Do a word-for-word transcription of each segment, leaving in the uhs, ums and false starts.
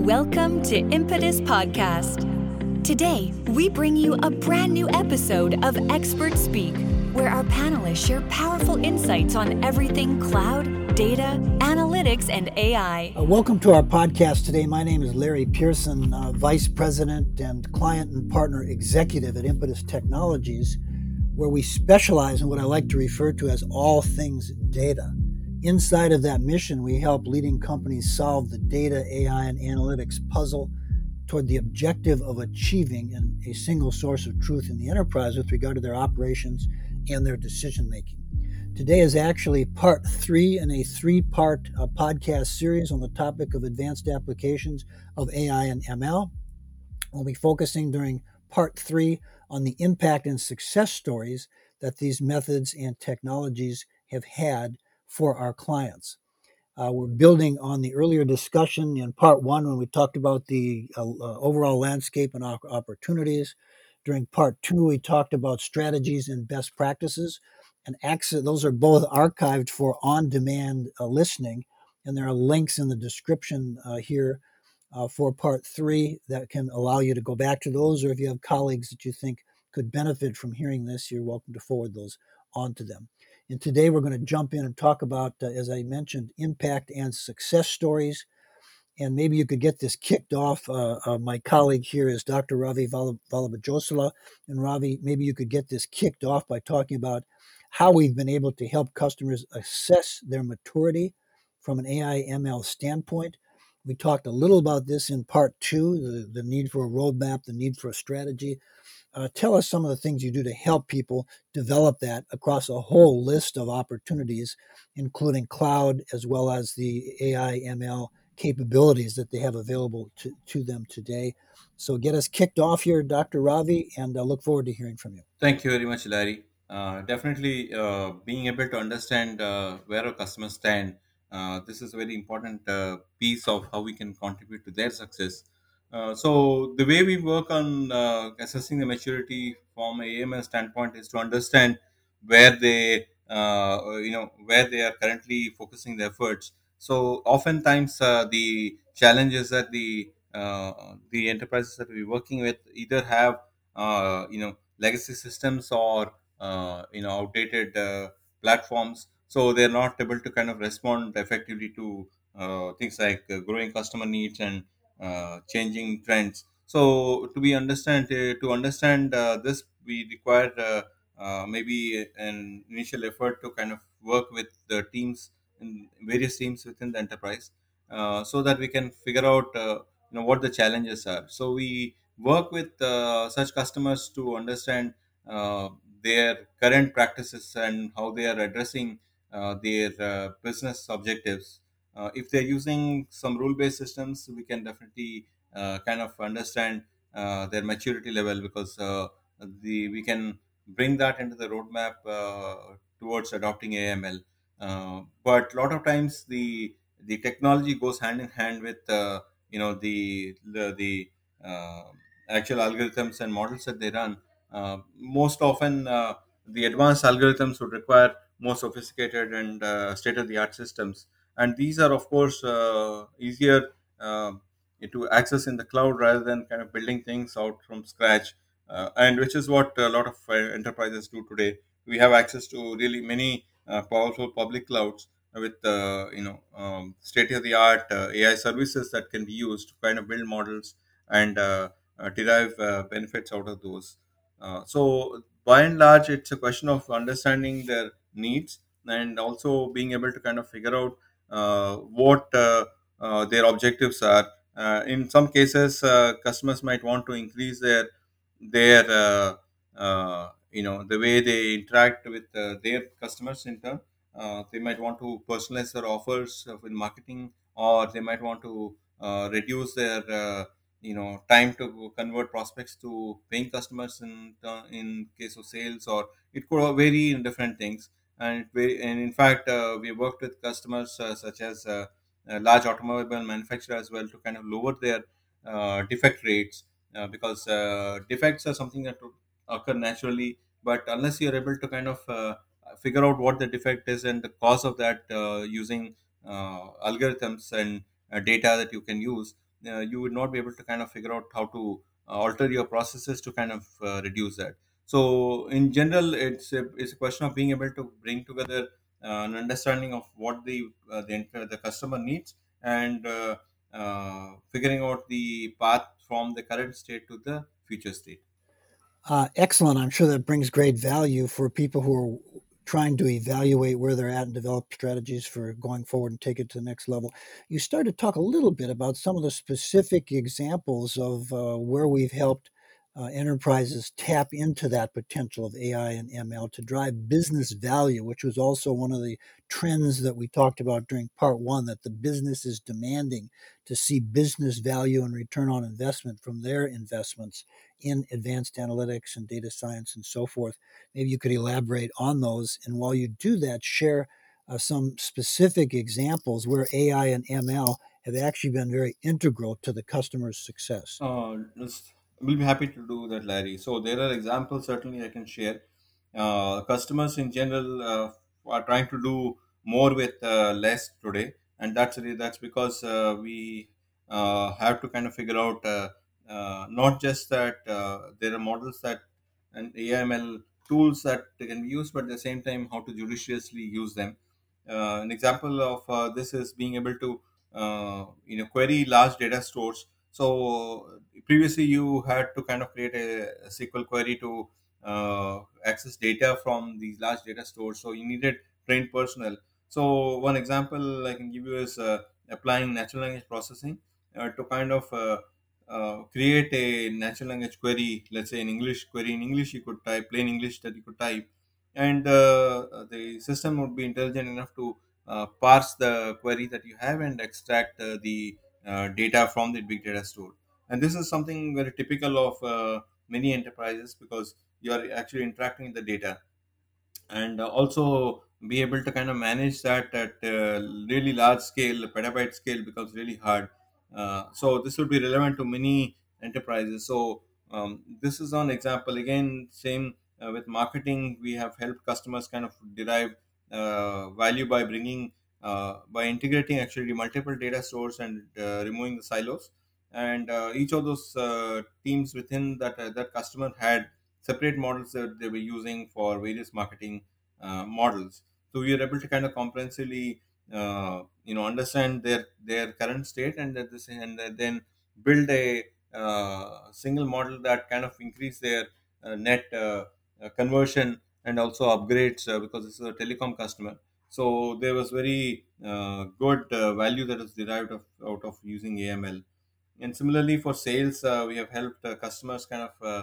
Welcome to Impetus Podcast. Today, we bring you a brand new episode of Expert Speak, where our panelists share powerful insights on everything cloud, data, analytics, and A I. Uh, welcome to our podcast today. My name is Larry Pearson, uh, Vice President and Client and Partner Executive at Impetus Technologies, where we specialize in what I like to refer to as all things data. Inside of that mission, we help leading companies solve the data, A I, and analytics puzzle toward the objective of achieving an, a single source of truth in the enterprise with regard to their operations and their decision making. Today is actually part three in a three-part uh, podcast series on the topic of advanced applications of A I and M L. We'll be focusing during part three on the impact and success stories that these methods and technologies have had for our clients. Uh, we're building on the earlier discussion in part one when we talked about the uh, uh, overall landscape and op- opportunities. During part two, we talked about strategies and best practices. And access, those are both archived for on-demand uh, listening. And there are links in the description uh, here uh, for part three that can allow you to go back to those. Or if you have colleagues that you think could benefit from hearing this, you're welcome to forward those on to them. And today we're going to jump in and talk about, uh, as I mentioned, impact and success stories. And maybe you could get this kicked off. Uh, uh, my colleague here is Doctor Ravi Vallabhojosala. And Ravi, maybe you could get this kicked off by talking about how we've been able to help customers assess their maturity from an A I M L standpoint. We talked a little about this in part two, the, the need for a roadmap, the need for a strategy. Uh, tell us some of the things you do to help people develop that across a whole list of opportunities, including cloud as well as the A I M L capabilities that they have available to, to them today. So get us kicked off here, Doctor Ravi, and I look forward to hearing from you. Thank you very much, Larry. Uh, definitely, uh, being able to understand uh, where our customers stand, uh, this is a very important uh, piece of how we can contribute to their success. Uh, so, the way we work on uh, assessing the maturity from a AML standpoint is to understand where they, uh, you know, where they are currently focusing their efforts. So, oftentimes, uh, the challenge is that the uh, the enterprises that we're working with either have, uh, you know, legacy systems or uh, you know outdated uh, platforms, so they're not able to kind of respond effectively to uh, things like uh, growing customer needs and uh, changing trends. So to be understand uh, to understand uh, this, we require uh, uh, maybe an initial effort to kind of work with the teams in various teams within the enterprise, uh, so that we can figure out uh, you know what the challenges are. So we work with uh, such customers to understand uh, their current practices and how they are addressing uh, their uh, business objectives. Uh, if they're using some rule-based systems, we can definitely uh, kind of understand uh, their maturity level, because uh, the we can bring that into the roadmap uh, towards adopting A M L. Uh, but a lot of times the the technology goes hand in hand with uh, you know the the, the uh, actual algorithms and models that they run. Uh, most often, uh, the advanced algorithms would require more sophisticated and uh, state of the art systems. And these are, of course, uh, easier uh, to access in the cloud rather than kind of building things out from scratch. Uh, and which is what a lot of uh, enterprises do today. We have access to really many uh, powerful public clouds with uh, you know um, state of the art uh, A I services that can be used to kind of build models and uh, uh, derive uh, benefits out of those. Uh, so by and large, it's a question of understanding their needs and also being able to kind of figure out uh, what uh, uh, their objectives are. Uh, in some cases, uh, customers might want to increase their their uh, uh, you know the way they interact with uh, their customers in turn. Uh, they might want to personalize their offers uh, with marketing, or they might want to uh, reduce their uh, you know time to convert prospects to paying customers in uh, in case of sales, or it could vary in different things. And it va- and in fact, uh, we worked with customers uh, such as uh, a large automobile manufacturer as well, to kind of lower their uh, defect rates, uh, because uh, defects are something that would occur naturally, but unless you're able to kind of uh, figure out what the defect is and the cause of that uh, using uh, algorithms and uh, data that you can use, uh, you would not be able to kind of figure out how to uh, alter your processes to kind of uh, reduce that. So in general, it's a, it's a question of being able to bring together uh, an understanding of what the uh, the, ent- the customer needs, and uh, uh, figuring out the path from the current state to the future state. Uh, excellent. I'm sure that brings great value for people who are trying to evaluate where they're at and develop strategies for going forward and take it to the next level. You started to talk a little bit about some of the specific examples of uh, where we've helped uh, enterprises tap into that potential of A I and M L to drive business value, which was also one of the trends that we talked about during part one, that the business is demanding to see business value and return on investment from their investments in advanced analytics and data science and so forth. Maybe you could elaborate on those. And while you do that, share uh, some specific examples where A I and M L have actually been very integral to the customer's success. Uh, just, we'll be happy to do that, Larry. So there are examples certainly I can share. Uh, customers in general uh, are trying to do more with uh, less today, and that's really, that's because uh, we uh, have to kind of figure out uh, uh, not just that uh, there are models that and A I M L tools that they can be used, but at the same time how to judiciously use them. Uh, an example of uh, this is being able to uh, you know query large data stores. So previously you had to kind of create a, S Q L query to uh, access data from these large data stores. So you needed trained personnel. So one example I can give you is uh, applying natural language processing uh, to kind of uh, uh, create a natural language query. Let's say an English query in English, you could type plain English that you could type, and uh, the system would be intelligent enough to uh, parse the query that you have and extract uh, the uh, data from the big data store. And this is something very typical of uh, many enterprises, because you are actually interacting with the data, and uh, also be able to kind of manage that at uh, really large scale. Petabyte scale becomes really hard. Uh, so this will be relevant to many enterprises. So um, this is an example. Again, same uh, with marketing, we have helped customers kind of derive uh, value by bringing uh, by integrating actually multiple data stores and uh, removing the silos. And uh, each of those uh, teams within that uh, that customer had separate models that they were using for various marketing uh, models. So we are able to kind of comprehensively, uh, you know, understand their their current state, and at the same, and then build a uh, single model that kind of increase their uh, net uh, uh, conversion and also upgrades, uh, because this is a telecom customer. So there was very uh, good uh, value that is derived of, out of using A M L. And similarly for sales, uh, we have helped uh, customers kind of uh,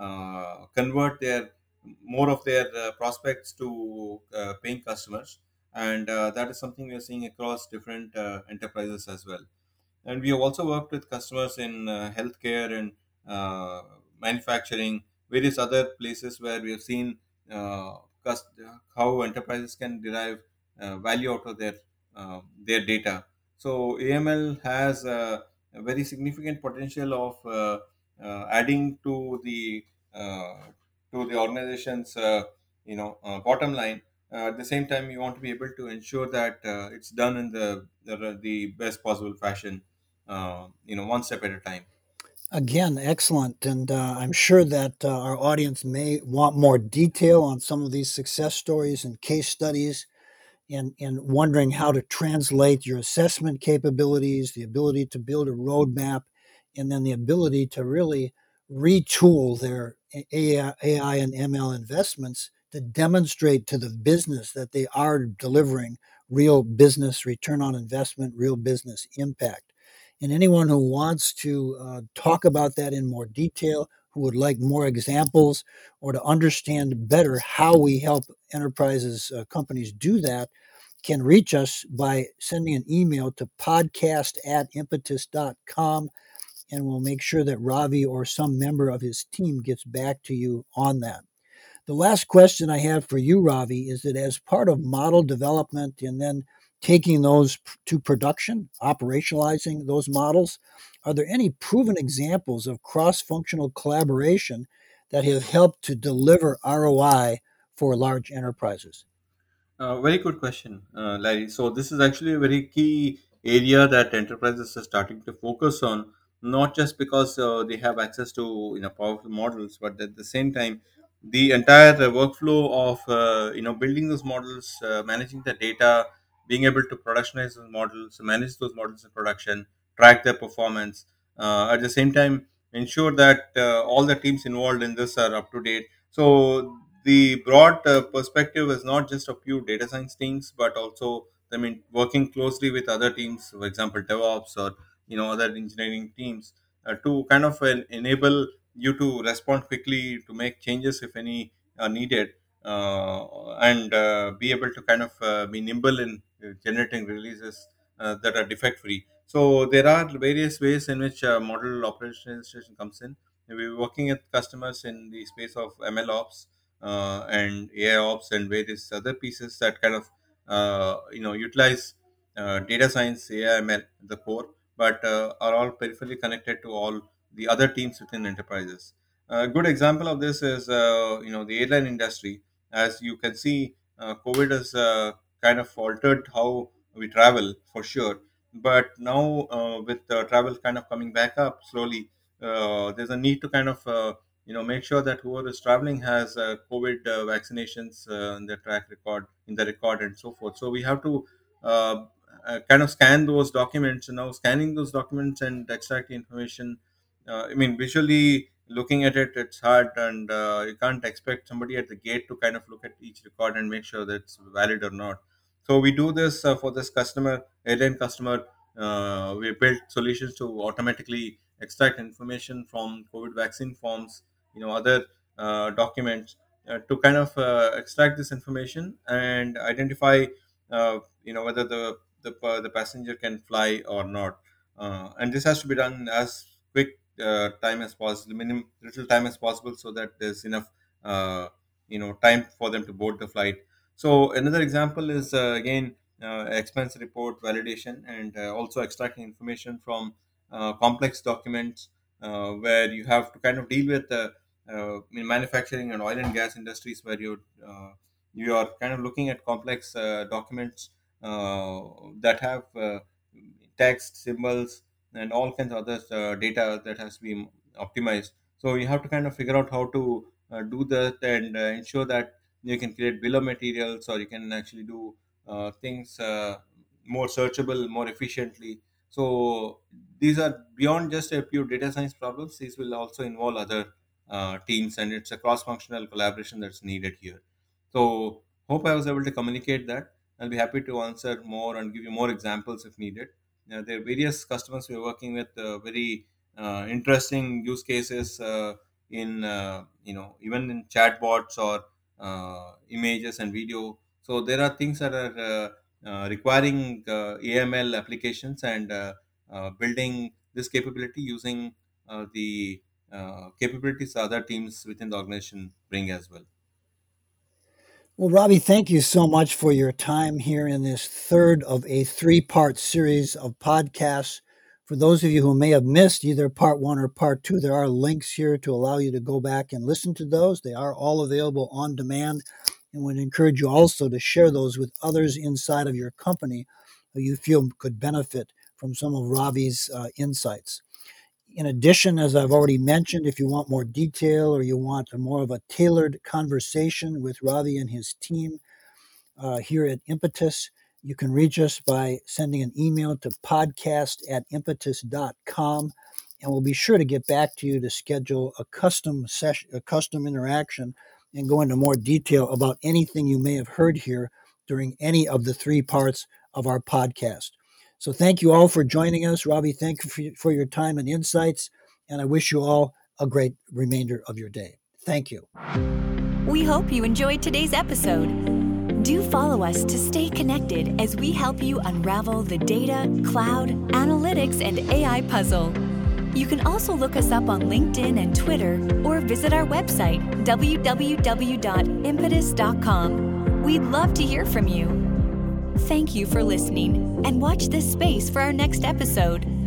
uh, convert their more of their uh, prospects to uh, paying customers, and uh, that is something we are seeing across different uh, enterprises as well. And we have also worked with customers in uh, healthcare and uh, manufacturing, various other places where we have seen uh, cust- how enterprises can derive uh, value out of their uh, their data. So A M L has a, a very significant potential of uh, uh, adding to the uh, to the organization's uh, you know uh, bottom line. Uh, at the same time, you want to be able to ensure that uh, it's done in the, the the best possible fashion, uh, you know, one step at a time. Again, excellent. And uh, I'm sure that uh, our audience may want more detail on some of these success stories and case studies, and, and wondering how to translate your assessment capabilities, the ability to build a roadmap, and then the ability to really retool their A I, A I and M L investments to demonstrate to the business that they are delivering real business return on investment, real business impact. And anyone who wants to uh, talk about that in more detail, who would like more examples, or to understand better how we help enterprises, uh, companies do that, can reach us by sending an email to podcast at impetus dot com, and we'll make sure that Ravi or some member of his team gets back to you on that. The last question I have for you, Ravi, is that as part of model development and then taking those to production, operationalizing those models, are there any proven examples of cross functional collaboration that have helped to deliver R O I for large enterprises? Uh, very good question, uh, Larry. So this is actually a very key area that enterprises are starting to focus on, not just because uh, they have access to, you know, powerful models, but at the same time, the entire uh, workflow of uh, you know building those models, uh, managing the data, being able to productionize those models, manage those models in production, track their performance, uh, at the same time ensure that uh, all the teams involved in this are up to date. So the broad uh, perspective is not just a few data science teams, but also, I mean, working closely with other teams, for example, DevOps or, you know, other engineering teams, uh, to kind of uh, enable you to respond quickly, to make changes if any are needed, uh, and uh, be able to kind of uh, be nimble in uh, generating releases uh, that are defect free. So there are various ways in which uh, model operationalization comes in. We're working with customers in the space of M L ops, uh, and A I ops, and various other pieces that kind of uh, you know utilize uh, data science, A I, M L, the core, but uh, are all peripherally connected to all the other teams within enterprises. A good example of this is uh, you know the airline industry. As you can see, uh, COVID has uh, kind of altered how we travel for sure. But now, uh, with uh, travel kind of coming back up slowly, uh, there's a need to kind of uh, you know make sure that whoever is traveling has uh, COVID uh, vaccinations uh, in their track record, in the record, and so forth. So we have to uh, uh, kind of scan those documents. And now scanning those documents and extract the information, uh, I mean, visually looking at it, it's hard, and uh, you can't expect somebody at the gate to kind of look at each record and make sure that it's valid or not. So we do this uh, for this customer, airline customer. Uh, we built solutions to automatically extract information from COVID vaccine forms, you know, other uh, documents, uh, to kind of uh, extract this information and identify, uh, you know, whether the the, uh, the passenger can fly or not. Uh, and this has to be done as quick uh, time as possible, minimum little time as possible, so that there's enough uh, you know time for them to board the flight. So another example is uh, again uh, expense report validation, and uh, also extracting information from uh, complex documents, uh, where you have to kind of deal with uh, uh, in manufacturing and oil and gas industries, where you uh, you are kind of looking at complex uh, documents uh, that have uh, text, symbols, and all kinds of other uh, data that has to be optimized. So you have to kind of figure out how to uh, do that, and uh, ensure that you can create bill of materials, or you can actually do uh, things uh, more searchable, more efficiently. So these are beyond just a pure data science problems. These will also involve other uh, teams, and it's a cross-functional collaboration that's needed here. So hope I was able to communicate that. I'll be happy to answer more and give you more examples if needed. Uh, there are various customers we're working with, uh, very uh, interesting use cases uh, in uh, you know even in chatbots or uh, images and video. So there are things that are uh, uh, requiring uh, A M L applications, and uh, uh, building this capability using uh, the uh, capabilities other teams within the organization bring as well. Well, Robbie, thank you so much for your time here in this third of a three part series of podcasts. For those of you who may have missed either part one or part two, there are links here to allow you to go back and listen to those. They are all available on demand, and would encourage you also to share those with others inside of your company who you feel could benefit from some of Robbie's uh, insights. In addition, as I've already mentioned, if you want more detail or you want a more of a tailored conversation with Ravi and his team uh, here at Impetus, you can reach us by sending an email to podcast at impetus dot com, and we'll be sure to get back to you to schedule a custom session, a custom interaction, and go into more detail about anything you may have heard here during any of the three parts of our podcast. So thank you all for joining us. Robbie, thank you for, for your time and insights, and I wish you all a great remainder of your day. Thank you. We hope you enjoyed today's episode. Do follow us to stay connected as we help you unravel the data, cloud, analytics, and A I puzzle. You can also look us up on LinkedIn and Twitter, or visit our website, w w w dot impetus dot com. We'd love to hear from you. Thank you for listening, and watch this space for our next episode.